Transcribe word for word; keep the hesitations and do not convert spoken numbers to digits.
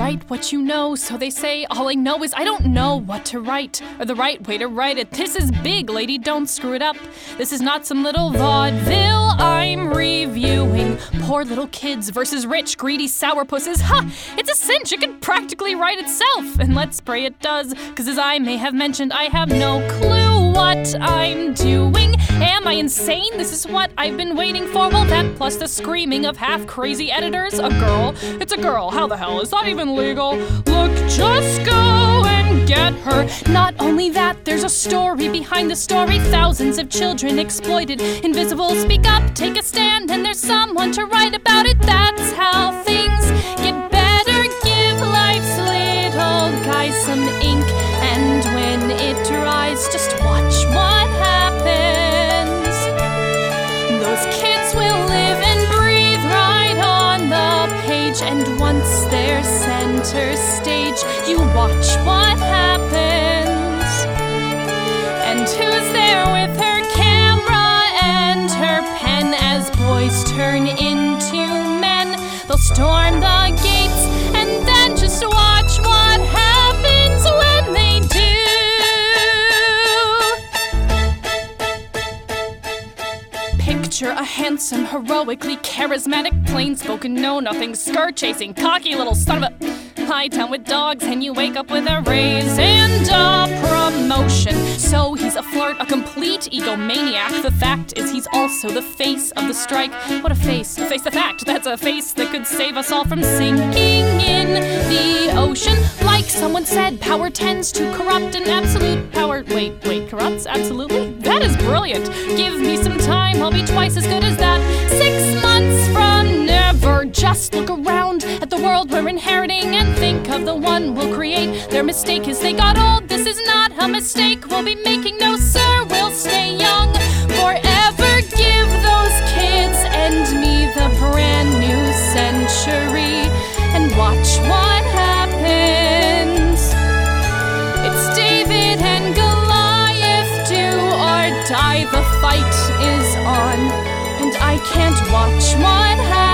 write what you know, so they say. All I know is I don't know what to write, or the right way to write it. This is big, lady, don't screw it up. This is not some little vaudeville I'm reviewing. Poor little kids versus rich, greedy sourpusses. Ha! It's a cinch, it could practically write itself. And let's pray it does, cause as I may have mentioned, I have no clue what I'm doing. Am I insane? This is what I've been waiting for. Well, that plus the screaming of half-crazy editors. A girl? It's a girl. How the hell? Is that even legal? Look, just go and get her. Not only that, there's a story behind the story. Thousands of children exploited. Invisible, speak up, take a stand, and there's someone to write about it. That's how things get better. Give life's little guy some ink, and when it dries, just watch what happens. Those kids will live and breathe right on the page, and once they're center stage, you watch what happens. And who's there with her camera and her pen as boys turn into men? They'll storm the gates, and then just watch what happens when they do. Picture a handsome, heroically charismatic, plain-spoken, know-nothing, skirt-chasing, cocky little son of a... High town with dogs, and you wake up with a raise and a promotion. So he's a flirt, a complete egomaniac. The fact is he's also the face of the strike. What a face, a face of fact. That's a face that could save us all from sinking in the ocean. Like someone said, power tends to corrupt, and absolute power... Wait, wait, corrupts? Absolutely? That is brilliant. Give me some time, I'll be twice as good as that. Six months from never. Just look around at the world we're inheriting and think of the one we'll create. Their mistake is they got old. This is not a mistake we'll be making. No, sir, we'll stay young forever. Give those kids and me the brand new century, and watch what happens. It's David and Goliath, do or die. The fight is on, and I can't watch what happens.